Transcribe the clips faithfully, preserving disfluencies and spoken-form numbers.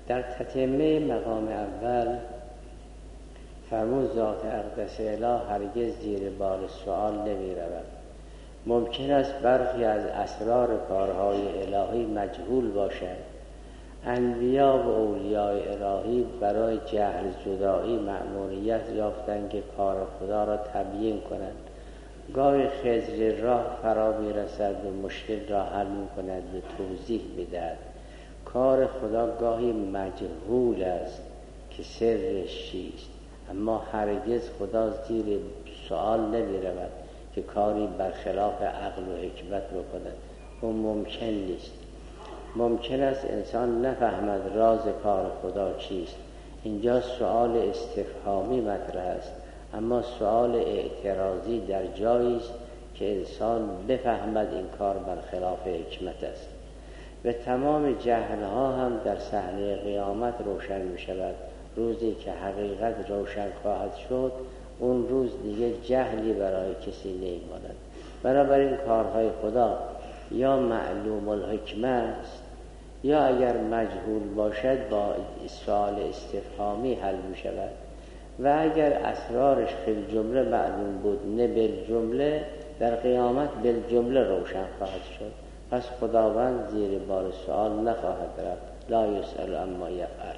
در تتمه مقام اول فرمود ذات اقدس اله هرگز زیر بار سؤال نمی رود. ممکن است برخی از اسرار کارهای الهی مجهول باشد. انبیا و اولیاء الهی برای جهل زدایی مأموریت یافتند که کار خدا را تبیین کنند. گاهی خضر راه فرا می رسد و مشکل را حل می کند و توضیح بدهد. کار خدا گاهی مجهول است که سرش چیست، اما هرگز خدا زیر سؤال نمی رود که کاری برخلاف عقل و حکمت بکند. اون ممکن نیست. ممکن است انسان نفهمد راز کار خدا چیست. اینجا سؤال استفهامی مطرح است، اما سؤال اعتراضی در جایی است که انسان بفهمد این کار برخلاف حکمت است. و تمام جهلها هم در صحنه قیامت روشن می شود. روزی که حقیقت روشن خواهد شد، اون روز دیگه جهلی برای کسی نمی‌ماند. بنابراین کارهای خدا یا معلوم الحکمه است، یا اگر مجهول باشد با سوال استفهامی حل می شود، و اگر اسرارش فی جمله معلوم بود نه بالجمله، در قیامت بالجمله روشن خواهد شد. پس خداوند زیر بار سؤال نخواهد رفت. لا یسأل عما یفعل.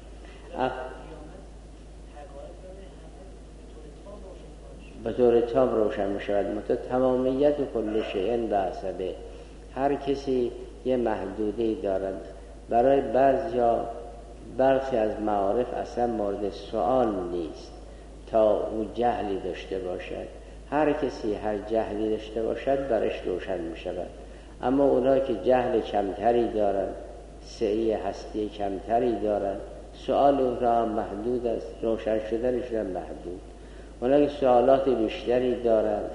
به طور تام روشن می شود. متو تمامیت و کل شیء بحسبه. هر کسی یه محدوده‌ای دارد. برای بعضیا برخی از معارف اصلا مورد سؤال نیست تا او جهلی داشته باشد. هر کسی هر جهلی داشته باشد برش روشن می شود. اما اونایی که جهل کمتری دارند، سعی هستی کمتری دارند، سؤال اون را محدود است، روشن شدنش را محدود. اونایی که سوالات بیشتری دارند،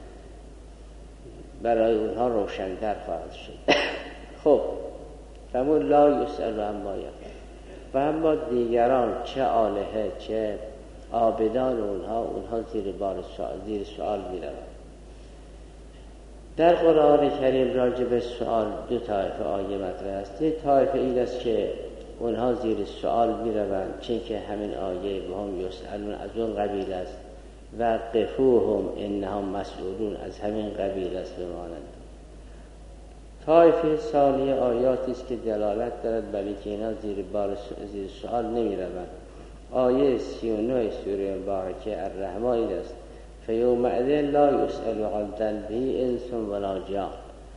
برای اونها روشن‌تر خواهد شد. خب فرمود لا یسأل عما یفعل. و اما دیگران، چه آلهه چه عابدان اونها، اونها زیر بار سؤال زیر سؤال می‌روند. در قرآن کریم راجع به سؤال دو طایفه آیه مطرح است. یک طایفه این است که اونها زیر سؤال می‌روند، چون که همین آیه و هم یسألون از اون قبیل است، و قفوهم انهم مسئولون از همین قبیل است بمانند. طایفه ثانیه آیاتی است که دلالت دارد بر اینکه اینا زیر بار زیر سؤال نمی‌روند. آیه سی و نه سوره مبارکه الرحمن است: فیومئذ لا یسأل عن ذنبه انس ولا جان.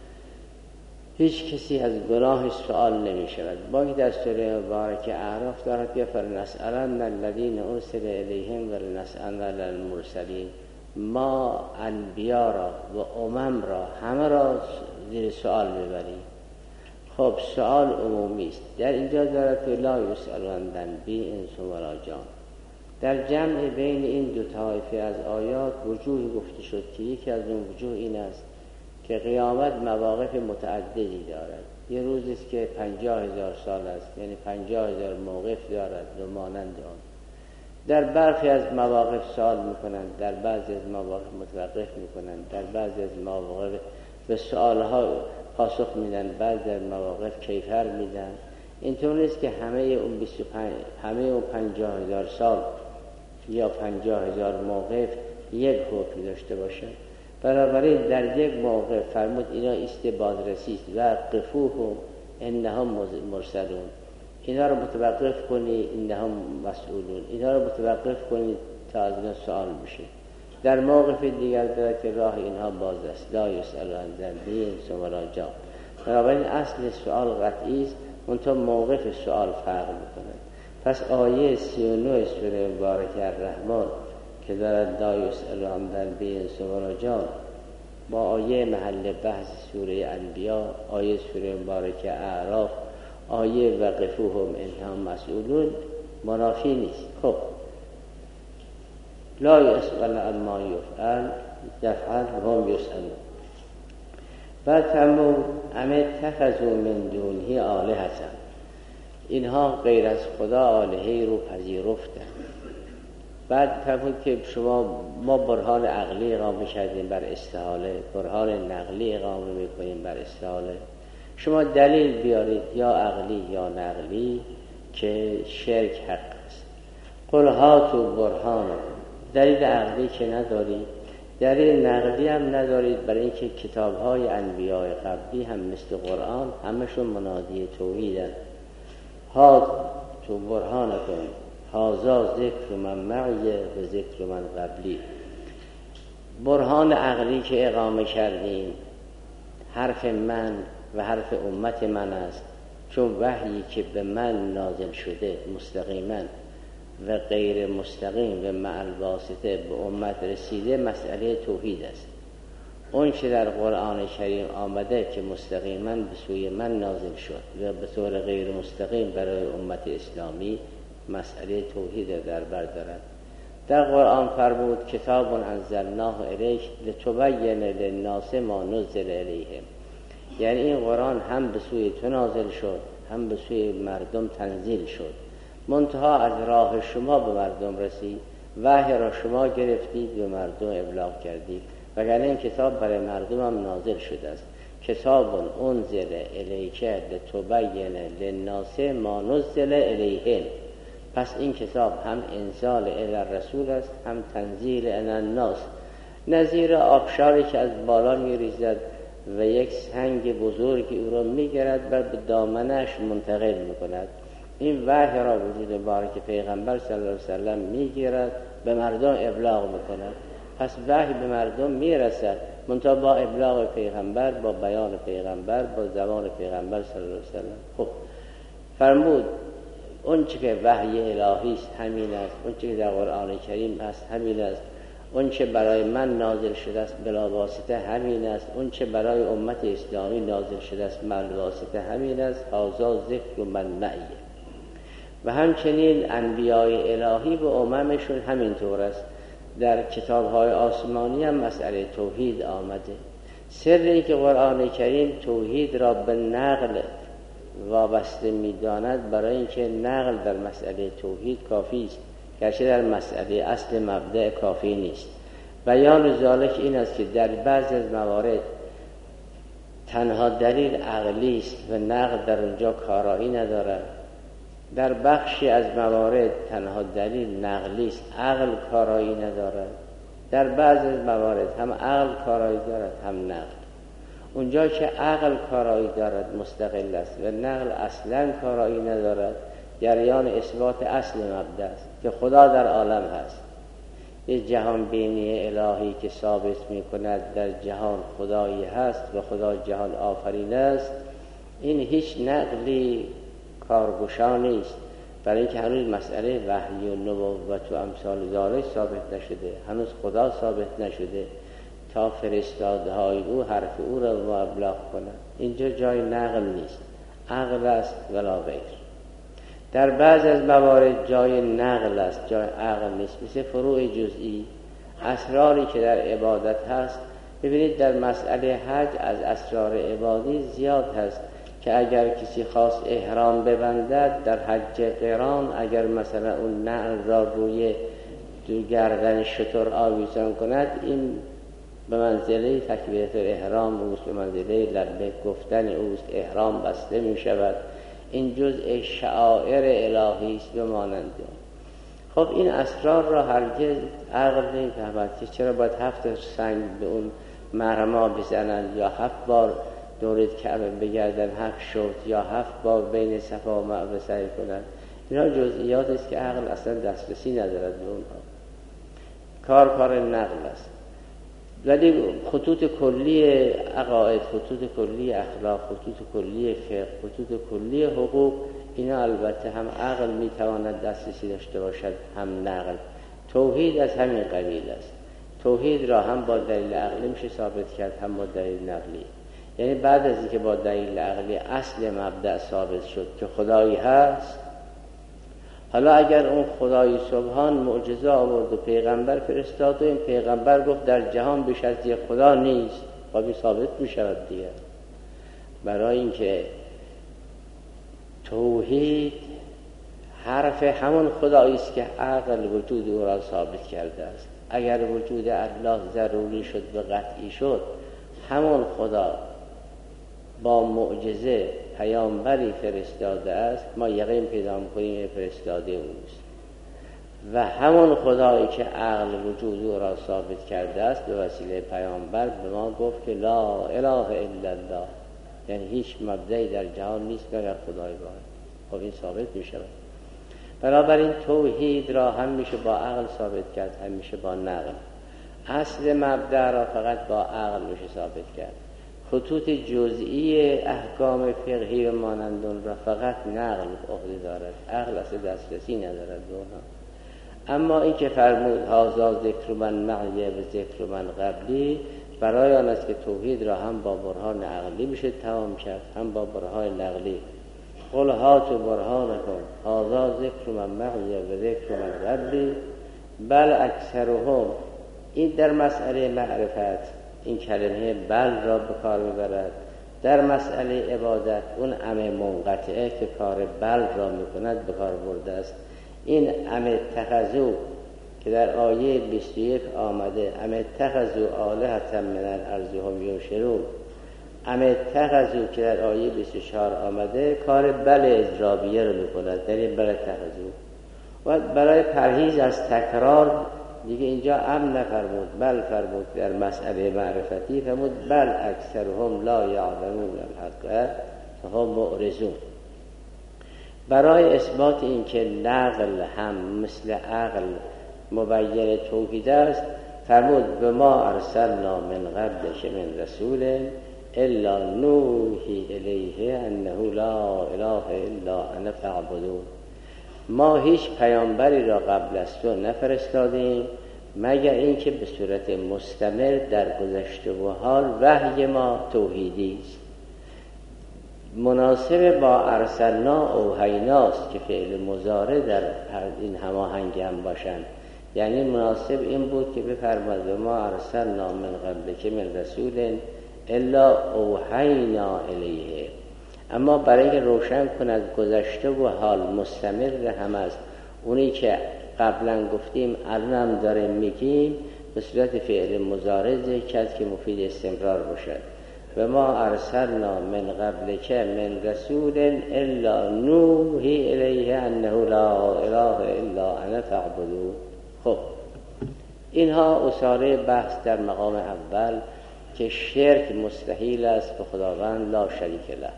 هیچ کسی از گناهش سؤال نمی شود. با این در سوره مبارکه اعراف دارد که فلنسألن الذین ارسل الیهم ولنسألن المرسلین. ما انبیا را و امم را همه را زیر سؤال میبریم. خب سؤال عمومی است. در اینجا دارد که لا یسأل عن ذنبه انس ولا جان. در جمع بین این دو طایفه از آیات وجوه گفته شد که یکی از اون وجوه این است که قیامت مواقف متعددی دارد. یه روزی است که پنجاه هزار سال است، یعنی پنجاه هزار موقف دارد و مانند آن. در برخی از مواقف سوال میکنند، در بعضی از مواقف متوقف میکنند، در بعضی از مواقف به سوالها پاسخ میدن، بعضی از مواقف کیفر میدن. اینطور نیست که همه اون بیست و پنج همه اون پنجاه هزار سال یا پنجاه هزار موقف یک حکم داشته باشه. بنابراین در یک موقع فرمود اینا ایست بازرسی است و قفوهم انهم مرسلون. اینا رو متوقف کنی انهم مسئولون. اینا رو متوقف کنی تا از اینا سوال بشه. در موقف دیگر دارد که راه اینها باز است. لا یسأل عن ذنبه انس ولا جان. بنابراین اصل سوال قطعی است، اونتا موقف سوال فرق میکنه. پس آیه سی و نه سوره مبارکه الرحمن که دارد لا یسأل عن ذنبه انس ولا جان با آیه محل بحث سوره انبیا، آیه سوره مبارکه اعراف، آیه وقفوهم انهم مسئولون منافی نیست. خب لا یسأل عما یفعل یفعل و هم یسألون. بعد فرمود ام اتخذوا من دونه آلهة. اینها غیر از خدا آلهه‌ای رو پذیرفتند. بعد فرمود که شما ما برهان عقلی اقامه کردیم بر استحاله، برهان نقلی اقامه میکنیم بر استحاله. شما دلیل بیارید یا عقلی یا نقلی که شرک حق است. قل هاتوا برهانکم، دلیل عقلی که ندارید، دلیل نقلی هم ندارید، برای اینکه کتاب‌های انبیاء قبلی هم مثل قرآن همشون منادی توحیدن. هاتوا برهانکم هذا ذکر من معی و ذکر من قبلی. برهان عقلی که اقامه کردیم حرف من و حرف امت من است، چون وحیی که به من نازل شده مستقیما و غیر مستقیم و مع الواسطه به امت رسیده مسئله توحید است. اون که در قرآن کریم آمده که مستقیما به سوی من نازل شد و به طور غیر مستقیم برای امت اسلامی مسئله توحید در بر دارد. در قرآن فرمود کتاب انزلناه الیک لتبین للناس ما نزل الیهم، یعنی این قرآن هم به سوی تو نازل شد هم به سوی مردم تنزیل شد، منتها از راه شما به مردم رسید، وحی را شما گرفتید به مردم ابلاغ کردید، وگرنه این کتاب برای مردم هم نازل شده است. کتاب انزل الیک لتبین للناس ما نزل الیهم. پس این کتاب هم انزال الی الرسول است هم تنزیل الی الناس. نظیر آبشاری که از بالا میریزد و یک سنگ بزرگی او را میگیرد و به دامنش منتقل میکند. این وحی را وجود بارک پیغمبر صلی الله علیه وسلم میگیرد به مردم ابلاغ میکند. پس وحی به مردم میرسد، منتها با ابلاغ پیغمبر، با بیان پیغمبر، با زبان پیغمبر صلی الله علیه وسلم. خب فرمود اون چه که وحی الهی است همین است، اون چه که در قرآن کریم است همین است، اون چه برای من نازل شده است بلا واسطه همین است، اون چه برای امت اسلامی نازل شده است بلا واسطه همین است. هذا ذکر من معی. و همچنین انبیاء الهی به اممشون همینطور است. در کتاب‌های آسمانی هم مسئله توحید آمده. سر این که قرآن کریم توحید را به نقل وابسته می‌داند برای اینکه نقل در مسئله توحید کافی است، گرچه در مسئله اصل مبدأ کافی نیست. بیان ذالک این است که در بعض از موارد تنها دلیل عقلی است و نقل در اونجا کارایی ندارد. در بخشی از موارد تنها دلیل نقلی است، عقل کارایی ندارد. در بعض از موارد هم عقل کارایی دارد هم نقل. اونجا که عقل کارایی دارد مستقل است و نقل اصلا کارایی ندارد، جریان اثبات اصل مبدأ است که خدا در عالم هست. یه جهان بینی الهی که ثابت می کند در جهان خدایی هست و خدا جهان آفرین است. این هیچ نقلی کارگشا نیست، برای اینکه هنوز مسئله وحی و نبوت و امثال ذالک ثابت نشده، هنوز خدا ثابت نشده تا فرستاده های او حرف او را ابلاغ کنند. اینجا جای نقل نیست، عقل است ولا غیر. در بعض از موارد جای نقل است، جای عقل نیست، مثل فروع جزئی، اسراری که در عبادت هست. ببینید در مسئله حج از اسرار عبادی زیاد هست که اگر کسی خواست احرام ببندد در حج قران، اگر مثلا اون نعل را روی دو گردن شتر آویزان کند، این به منزله تکبیرت الاحرام اوست، به منزله لبیک گفتن اوست، احرام بسته می شود. این جزء شعائر الهی است و مانند. خب این اسرار را هرگز عقل نمی‌فهمد که چرا باید هفت سنگ به اون محرما بزنند یا هفت بار دورت کعبه بگردن، هفت شوط یا هفت بار بین صفا و مروه سعی کنند. اینا جزئیات است که عقل اصلا دسترسی ندارد به اونها. کار کار نقل است. ولی خطوط کلی عقاید، خطوط کلی اخلاق، خطوط کلی فقه، خطوط کلی حقوق، اینا البته هم عقل میتواند دسترسی داشته باشد هم نقل. توحید از همین قبیل است. توحید را هم با دلیل عقلی میشه ثابت کرد هم با دلیل نقلی. یعنی بعد از اینکه با دلیل عقلی اصل مبدأ ثابت شد که خدایی هست، حالا اگر اون خدای سبحان معجزه آورد و پیغمبر فرستاد و این پیغمبر گفت در جهان بیش از یک خدا نیست، خب این ثابت می شود دیگه. برای اینکه توحید حرف همون خدایی است که عقل وجود او را ثابت کرده است. اگر وجود الله ضروری شد و قطعی شد، همون خدا با معجزه پیامبری فرستاده است، ما یقین پیدا می‌کنیم فرستاده اوست و همون خدایی که عقل وجود او را ثابت کرده است به وسیله پیامبر به ما گفت که لا اله الا الله، یعنی هیچ مبدعی در جهان نیست مگر خدای واحد. خب این ثابت میشه. بنابراین توحید را هم میشه با عقل ثابت کرد، هم میشه با نقل. اصل مبدأ را فقط با عقل میشه ثابت کرد. خطوط جزئی احکام فقهی و مانندون را فقط نقل عهده دارد، عقل اصلا دسترسی ندارد به اونها. اما این که فرمود هذا ذکر من معی و ذکر من قبلی، برای آن است که توحید را هم با برهان عقلی میشه تمام کرد، هم با برهان نقلی. قل هاتوا برهانکم هذا ذکر من معی و ذکر من قبلی بل اکثرهم. این در مسئله معرفت این کلمه بل را به کار میبرد. در مسئله عبادت اون ام منقطعه که کار بل را میکند به کار برده است. این ام اتخذوا که در آیه بیست و یک آمده، ام اتخذوا آلهة من الارض هم ینشرون، ام اتخذوا که در آیه بیست و چهار آمده کار بل اضرابیه رو میکند، در این بل اتخذوا. و برای پرهیز از تکرار دیگه اینجا ام نفرمود بل فرمود. در مسئله معرفتی فرمود بل اکثرهم لا یعلمون الحق فهم معرضون. برای اثبات این که نقل هم مثل عقل مبین توحید است فرمود به ما ارسلنا من قبلک من رسول الا نوحی الیه انه لا اله الا انا فاعبدون. ما هیچ پیامبری را قبل از تو نفرستادیم مگر اینکه به صورت مستمر در گذشته و حال وحی ما توحیدی است. مناسب با ارسلنا اوحیناست که فعل مضارع در این هماهنگ هم باشند. یعنی مناسب این بود که بفرماید ما ارسلنا من قبلک من رسول الا اوحینا الیه. اما برای اینکه روشن کند گذشته و حال مستمر هم است، اونی که قبلا گفتیم الانم داریم میگیم به صورت فعل مضارع ذکر کرد که مفید استمرار باشد. و ما ارسلنا من قبلک من رسول الا نوحی الیه انه لا اله الا انا فاعبدون. خب اینها اصاره بحث در مقام اول که شرک مستحیل است به خداوند لا شریک له.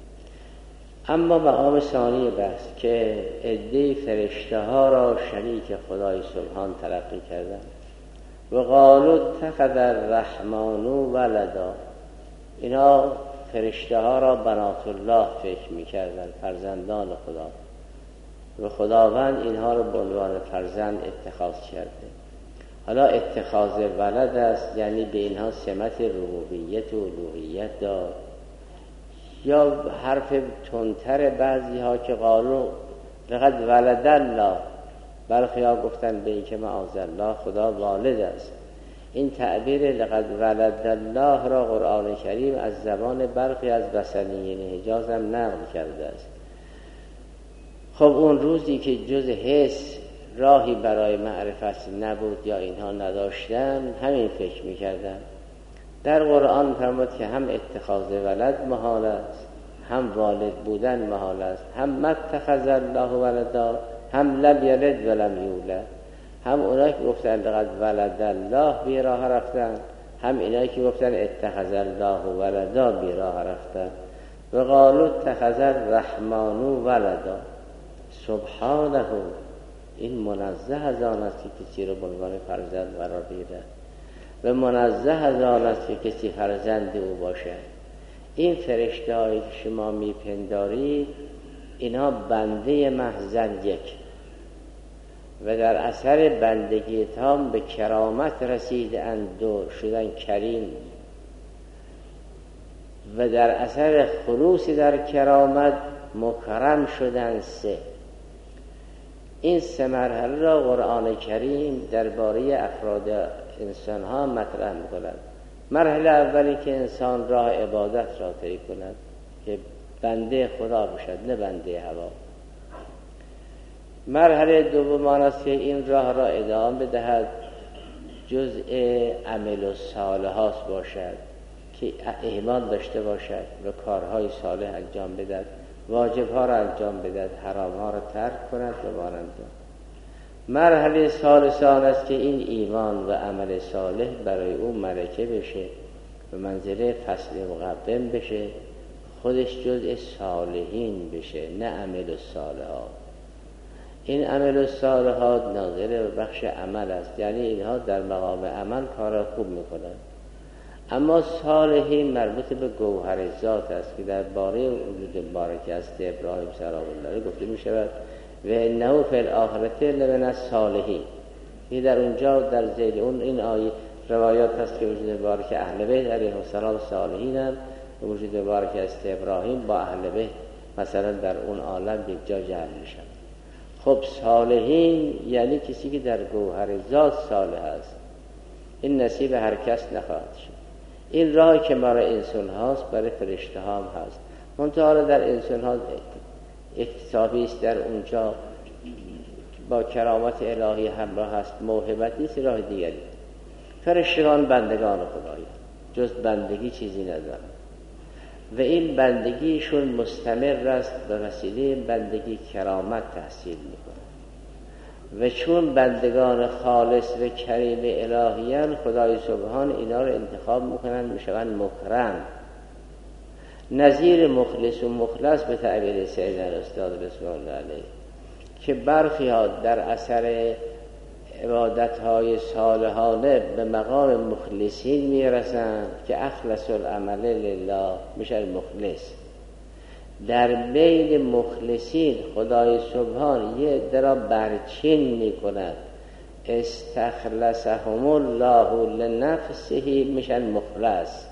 اما مقام ثانی بحث که عده فرشته ها را شریک خدای سبحان تلقی کردن و قالوا اتخذ الرحمن ولدا. اینا فرشته ها را بنات الله فکر می‌کردند، فرزندان خدا، و خداوند اینها را به عنوان فرزند اتخاذ کرده. حالا اتخاذ ولد است، یعنی به اینها سمت ربوبیت و الوهیت داد. یا حرف تندتر بعضی ها که قالوا لقد ولد الله، برخی ها گفتن به این که معاذ الله خدا والد است. این تعبیر لقد ولد الله را قرآن کریم از زبان برخی از بصریین حجاز هم نقل کرده است. خب اون روزی که جز حس راهی برای معرفت نبود یا اینها نداشتن همین فکر میکردن. در قرآن فرمود که هم اتخاذ ولد محال است، هم والد بودن محال است، هم متخذ الله ولدا، هم لم یلد ولم یولد. هم اونایی که گفتن لقد ولد الله بی راه رفتن، هم اینایی که گفتن اتخذ الله ولدا بی راه رفتن. و قالوا اتخذ الرحمن ولدا. سبحانه، این منزه از آن است که کسی رو به عنوان فرزند قرار دیده و منزه از آن است که کسی فرزند او باشد. این فرشته هایی که شما میپندارید اینها بنده محض یک و در اثر بندگی تام به کرامت رسیدند و شدن کریم و در اثر خلوصی در کرامت مکرم شدن سه. این سه مرحله را قرآن کریم درباره افراد انسان ها مطرح می‌کند. مرحله اولی که انسان راه عبادت را طی کند که بنده خدا باشد نه بنده هوا. مرحله دوم آن است که این راه را ادامه بدهد، جزء عمل الصالحات باشد که ایمان داشته باشد و کارهای صالح انجام بدهد، واجبها را انجام بدهد، حرامها را ترک کند و مانند. مرحله ثالثه آن است که این ایمان و عمل صالح برای او ملکه بشه و منزله فصل مقدم بشه، خودش جزء صالحین بشه، نه عمل الصالحات. این عمل الصالحات ناظر به بخش عمل است، یعنی اینها در مقام عمل کار خوب میکنند. اما صالحین مربوط به گوهر ذات است که در باره وجود بارک است ابراهیم سلام الله گفته می شود و انه فی الاخرة لمن الصالحین. این در اونجا در ذیل اون این آیه روایات هست که وجود بارک اهل بیت علیهم السلام صالحین هم و وجود بارک است ابراهیم با اهل بیت مثلا در اون عالم یک جا جمع میشن. خب صالحین یعنی کسی که در گوهر ذات صالح است. این نصیب هر کس نخواهد شد. این راه که برای انسان هاست برای فرشته ها هم هست، منتها در انسان ها اکتسابی است، در اونجا با کرامت الهی همراه هست، موهبت نیست، راه دیگری. فرشتگان بندگان خدایی جز بندگی چیزی ندارند و این بندگیشون مستمر است، به وسیله بندگی کرامت تحصیل میکنه و چون بندگان خالص و کریم الهیان خدای سبحان اینا رو انتخاب میکنن میشون مکرم، نظیر مخلص و مخلص به تعبیر سید الاستاد رضوان الله علیه که برخی ها در اثر عبادت‌های صالحانه به مقام مخلصین میرسند که اخلص العمل لله میشن مخلص. در بین مخلصین خدای سبحان یه درا برچین میکند، استخلصهم الله لنفسه میشن مخلص،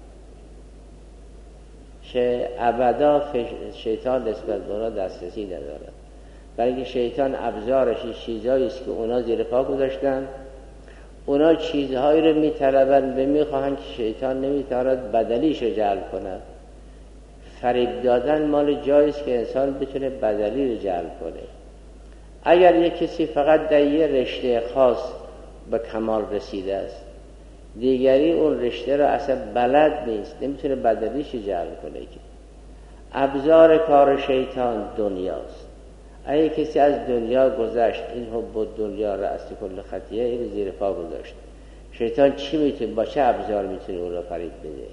که ابدا شیطان نسبت به اونا دسترسی ندارد، برای که شیطان ابزارش چیزهایی است که اونا زیر پا گذاشتن، اونا چیزهایی رو میطلبن و میخواهند که شیطان نمیتواند بدلیش رو جلب کند. فریب دادن مال جاییست که انسان بتونه بدلی رو جلب کنه. اگر یک کسی فقط در یه رشته خاص به کمال رسیده است، دیگری اون رشته رو اصلا بلد نیست، نمیتونه بدلیش رو جلب کنه. که ابزار کار شیطان دنیاست. اگه کسی از دنیا گذشت، این حب دنیا رأس کل خطیه، این زیر پا گذاشت، شیطان چی میتونه، با چه ابزار میتونه اون رو فریب بده؟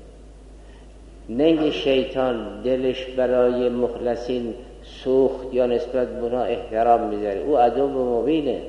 ننگ شیطان دلش برای مخلصین سوخت یا نسبت به اونا احترام میذاره، او عدو مبینه،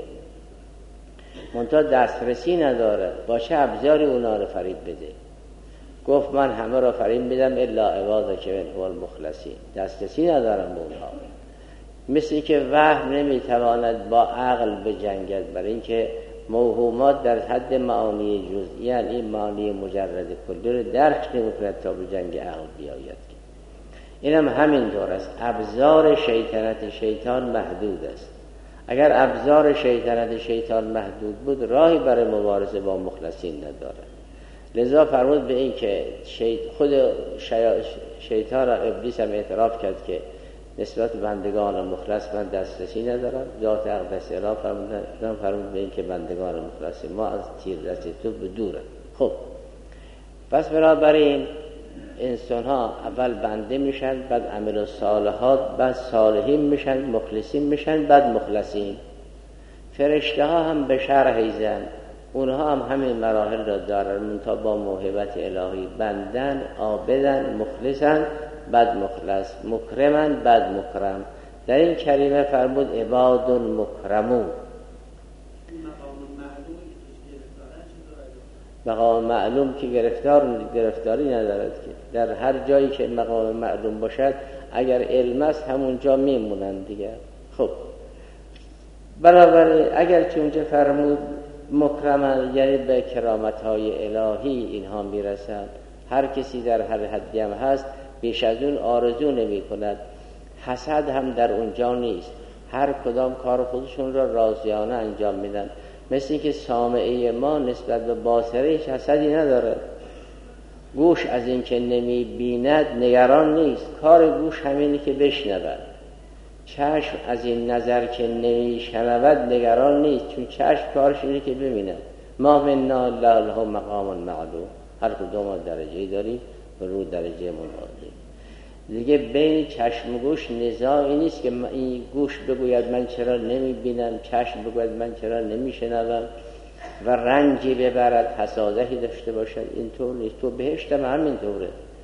منتها دسترسی نداره با چه ابزاری اونا رو فریب بده. گفت من همه رو فریب میدم الا عبادک منهم المخلصین، دسترسی ندارم به اونها. مثل که وهم نمیتواند با عقل بجنگد، برای اینکه موهومات در حد معانی جزئی، یعنی این معانی مجرد کلی رو درک نمی‌کند تا به جنگ عقل بیاید. اینم همین طور است. ابزار شیطنت شیطان محدود است. اگر ابزار شیطنت شیطان محدود بود، راهی برای مبارزه با مخلصین نداره. لذا فرمود به این که خود شیطان را ابلیس هم اعتراف کرد که نسبت بندگان مخلص من دسترسی ندارم. ذات اقدس اله فرمودن فرمود به این که بندگان مخلص ما از تیر دست تو به دوره. خب پس بنابراین انسان ها اول بنده میشن، بعد عمل الصالحات، بعد صالحین میشن، مخلصین میشن، بعد مخلصین. فرشته ها هم به شرح زن، اونها هم همین مراحل را دارن، منتها با موهبت الهی بندن، عابدن، مخلصن، بعد مخلص، مکرمن، بعد مکرم. در این کلمه فرمود عباد مکرمون. مقام معلوم که گرفتار گرفتاری ندارد، که در هر جایی که مقام معلوم باشد اگر علم است همونجا میمونند دیگر. خب بنابراین اگر که اونجا فرمود مکرمن، یعنی به کرامت‌های الهی اینها میرسند. هر کسی در هر حدی هم هست بیش از اون آرزو نمی کند. حسد هم در اونجا نیست، هر کدام کار خودشون را راضیانه انجام میدن. مثل که سامعه ما نسبت به باصره هیچ حسدی نداره. گوش از این که نمی بیند نگران نیست، کار گوش همینه که بشنود. چشم از این نظر که نمی شنود نگران نیست، چون چشم کارش اینه که ببیند. ما منا الا له مقام معلوم. هر کدوم ما درجه‌ای داریم و رو درجه مناظر. دیگه بین چشم و گوش نزاعی نیست که این گوش بگوید من چرا نمیبینم، چشم بگوید من چرا نمیشنوم و رنجی ببرد، حسادتی داشته باشد. اینطور نیست. تو بهشت هم همینطوره.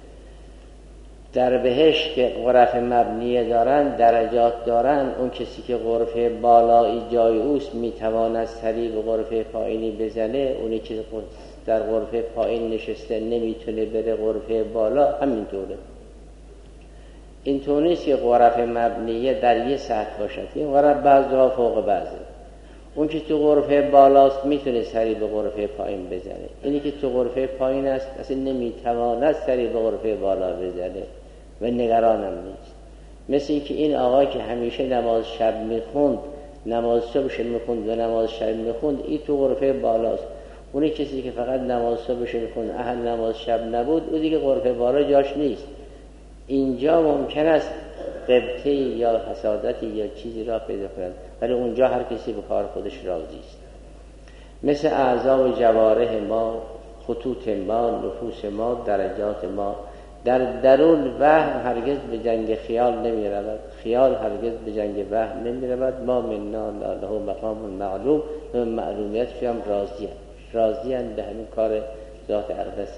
در بهشت که غرف مبنیه دارن، درجات دارن، اون کسی که غرفه بالایی جای اوست میتواند سری به غرفه پایینی بزنه، اونی که در غرفه پایین نشسته نمیتونه بره غرفه بالا. همینطوره. اینطور نیست که غرف مبنیه در یه سطح باشد. این غرف بعضها فوق بعضه. اون که تو غرفه بالاست میتونه سری به غرفه پایین بزنه. اینی که تو غرفه پایین است اصلا نمیتواند سری به غرفه بالا بزنه و نگرانم نیست. مثل این که این آقای که همیشه نماز شب میخوند، نماز صبح میخوند و نماز شب میخوند، این تو غرفه بالاست. اونی کسی که فقط نماز صبح میخوند، اهل نماز شب نبود، اون دیگه غرفه بالا جاش نیست. اینجا ممکن است غبطه‌ای یا حسادتی یا چیزی را پیدا کند، ولی اونجا هر کسی به کار خودش راضی است. مثل اعضا و جوارح ما، خطوط ما، نفوس ما، درجات ما، در درون وهم هرگز به جنگ خیال نمی رود. خیال هرگز به جنگ وهم نمی رود. ما مننا له مقام معلوم و معلومیت هم راضی هست. راضی هست به همین کار ذات اقدسه.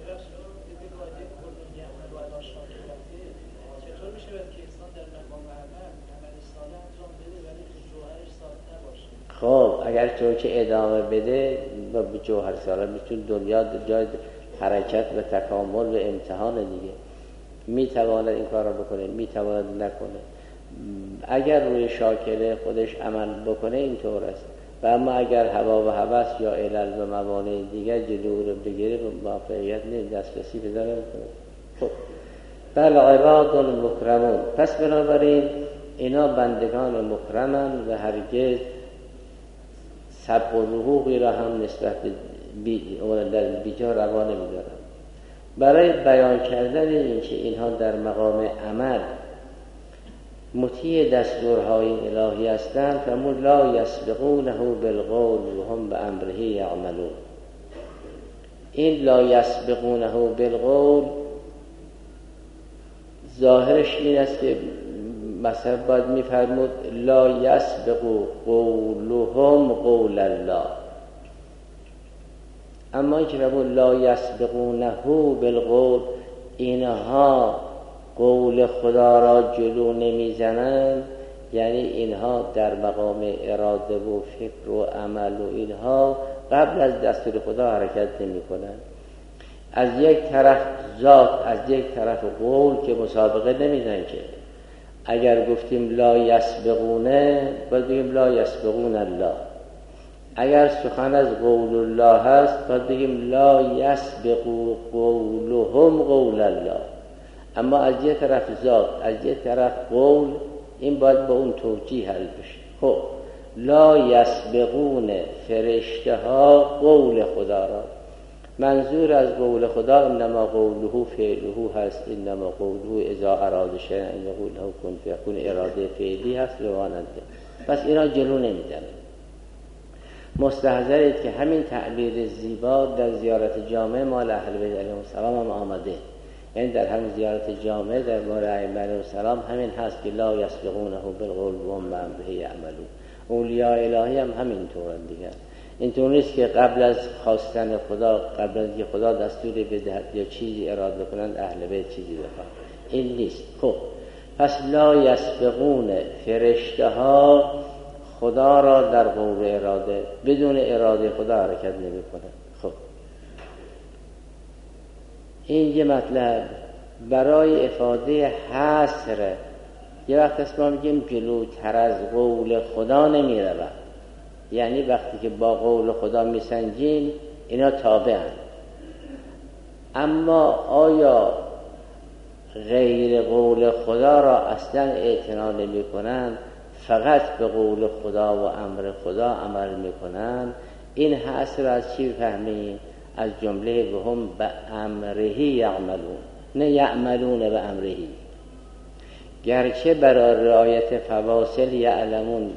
خب اگر چون که ادامه بده و به جوهر ساله میتون دنیا جای حرکت و تکامل و امتحان دیگه، میتواند این کار رو بکنه، میتواند نکنه. اگر روی شاکله خودش عمل بکنه اینطور است. و اما اگر هوا و هوس یا علل و موانع دیگر جلو رو بگیره به موفقیت نمی دسترسی پیدا نمیکنه. خب بل عباد مکرمون، پس بنابراین اینا بندگان مکرمن و هرگز سبق و حقوقی را هم نسبت به بیجا روا نمی‌دارن. برای بیان کردن این که اینها در مقام عمل مطیع دستورهای الهی هستند، فرمود لا یسبقونه بالقول و هم بامره یعملون. این لا یسبقونه بالقول ظاهرش این است که مثلا باید میفرمود لا یسبقو قولهم قول الله، اما این که فرمود لا یسبقونه بالقول، اینها قول خدا را جلو نمیزنند، یعنی اینها در مقام اراده و فکر و عمل و اینها قبل از دستور خدا حرکت نمی کنند. از یک طرف ذات، از یک طرف قول که مسابقه نمیدن که اگر گفتیم لا یسبقونه باید بگیم لا یسبقون الله. اگر سخن از قول الله هست باید بگیم لا یسبقو قولهم قول الله. اما از یک طرف ذات، از یک طرف قول، این باید با اون توجیه حل بشه. خب لا یسبقون فرشته ها قول خدا را، منظور از قول خدا انما قوله فعله هست، انما قوله اذا اراد شیئا ان یقول له کن فیکون، اراده فعلی هست رواننده. پس اینا جلو نمیدن. مستحضرید که همین تعبیر زیبا در زیارت جامع مال اهل بیت علیهم السلام هم آمده. یعنی در همین زیارت جامع در مورد ائمه علیهم السلام همین هست که لا یسبقونه بالقول و هم بامره یعملون. اولیاء الهی هم همین طورن دیگه. اینطور نیست که قبل از خواستن خدا، قبل از که خدا دستوری بدهد یا چیزی اراده کنند اهل بیت چیزی بخواد. این نیست. خب پس لا یسبقون فرشته ها خدا را در قول اراده، بدون اراده خدا حرکت نمی کنند. خب این یه مطلب برای افاده حصر. یه وقت اسما میگیم جلوتر از قول خدا نمی رود، یعنی وقتی که با قول خدا میسنجیم اینا تابعن. اما آیا غیر قول خدا را اصلا اعتنا نمی کنند، فقط به قول خدا و امر خدا عمل می کنند؟ این حصر از چی فهمیم؟ از جمله به هم به امره یعملون، نه یعملون به امره. گرچه برای رعایت فواصل یعلمون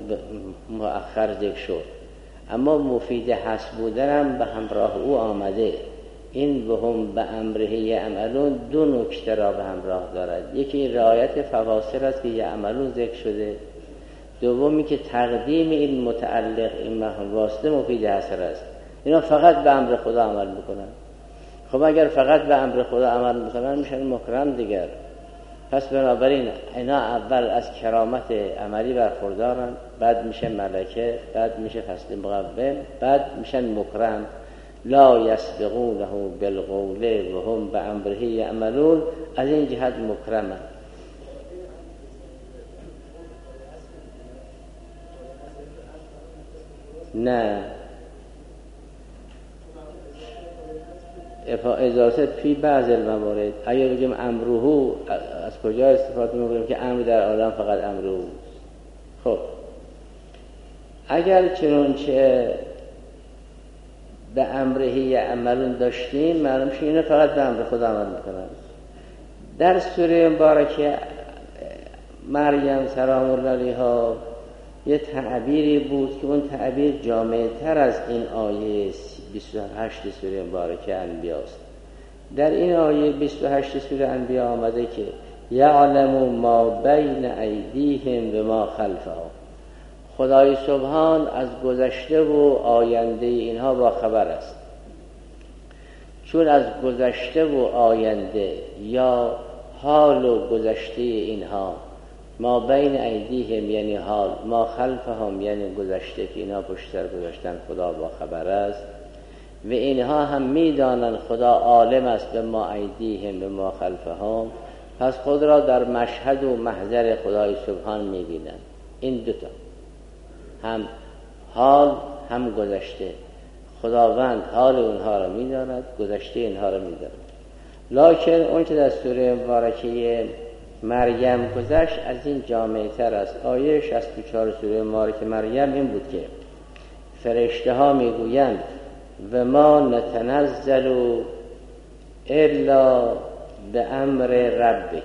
مؤخر ذکر شد، اما مفید حس بودن هم به همراه او آمده. این وهم به امره یعملون دو نکته را به همراه دارد. یکی رعایت فواصل است که یعملون ذکر شده، دومی که تقدیم این متعلق این محل واسطه مفید حصر است. اینا فقط به امر خدا عمل میکنن. خب اگر فقط به امر خدا عمل میکنن میشن مکرم دیگر. پس بنابراین اینا اول از کرامت عملی برخوردارن، بعد میشه ملکه، بعد میشه فصل مقوم، بعد میشن مکرم. لا یسبقونه بالقول و هم به امره یعملون، از این جهت مکرمن. نه اجازه فی بعض الموارد. اگر بگیم امروه، از کجا استفاده می‌کنیم که امر در عالم فقط امروه؟ خب اگر چنانچه به امره یعملون داشتیم، معلوم شد اینا فقط به امر خدا عمل میکنن. در سوره مبارکه مریم سلام الله علیها یه تعبیری بود که اون تعبیر جامع تر از این آیه بیست و هشت سوره مبارکه انبیاء است. در این آیه بیست و هشت سوره انبیاء آمده که یعلم ما بین ایدیهم و ما خلفهم. خدای سبحان از گذشته و آینده اینها با خبر است. چون از گذشته و آینده یا حال و گذشته اینها، ما بین ایدیهم یعنی حال، ما خلفهم یعنی گذشته که اینها پشت سر گذاشتن، خدا با خبر است. و اینها هم میدانند خدا عالم است به ما ایدیهم به ما خلفهم. پس خود را در مشهد و محضر خدای سبحان میبینند. این دوتا، هم حال هم گذشته. خداوند حال اونها را میداند، گذشته اینها را میداند. لکن اون که در سوره مبارکه مریم گذشت از این جامع تر است. آیه شصت و چهار سوره مبارکه مریم این بود که فرشته ها میگویند و ما نتنزل الا به امر ربک،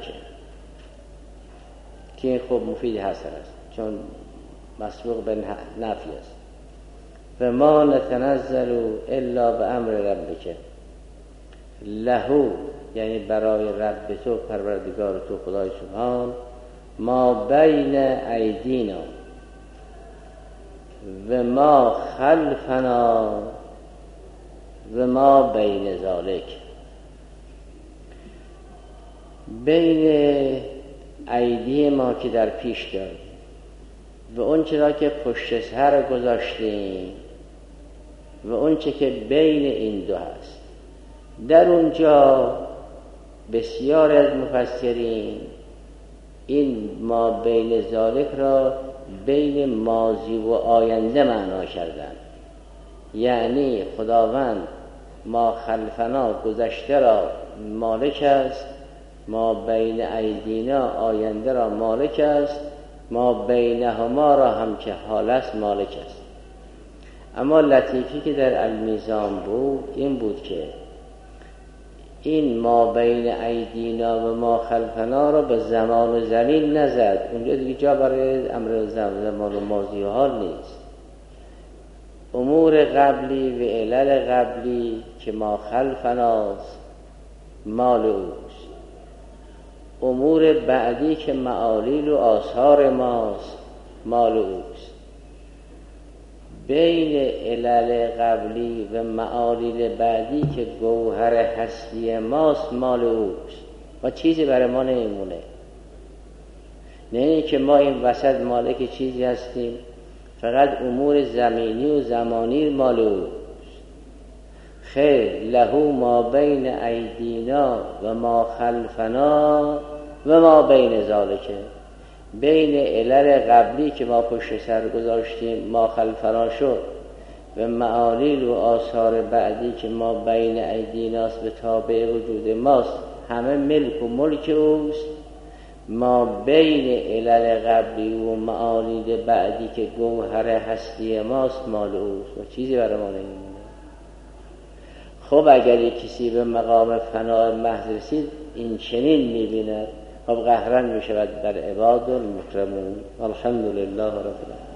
که این خوب مفید حسن است چون مسبوق به نفی است. و ما نتنزل الا به امر ربک لهو یعنی برای رب تو، پروردگار تو خدای سبحان، ما بین ایدینا و ما خلفنا و ما بین ذالک. بین ایدی ما که در پیش داریم و اون چرا که پشت سر گذاشتیم و اون چه که بین این دو هست، در اونجا بسیار از مفسرین این ما بین ذالک را بین ماضی و آینده معنا کردند. یعنی خداوند ما خلفنا گذشته را مالک است، ما بین ایدینا آینده را مالک است، ما بینهما را هم که حال است مالک است. اما لطیفی که در المیزان بود این بود که این ما بین ایدینا و ما خلفنا را به زمان و زمین نزد. اونجا دیگه جا برای امر زمان و ماضی و حال نیست. امور قبلی و علل قبلی که ما خلفناست مال اوست، امور بعدی که معالیل و آثار ماست مال اوست. بین علل قبلی و معالیل بعدی که گوهر هستی ماست مال اوست و چیزی برای ما نمیمونه. نه اینه که ما این وسط مالک چیزی هستیم، فقط امور زمینی و زمانی مال اوست. خیر، لهو ما بین ایدینا و ما خلفنا و ما بین ذالکه. بین علل قبلی که ما پشت سر گذاشتیم ما خلفنا شد و معالیل و آثار بعدی که ما بین ایدیناست به تابع وجود ماست همه ملک و ملک اوست. ما بین علل قبلی و معالیل بعدی که گوهر هستی ماست مال اوست و چیزی برای ما نمیمونه. خب اگر کسی به مقام فناء محض رسید این چنین میبیند، خب قهرن میشود بر عباد المکرمون. الحمدلله رب العالمین.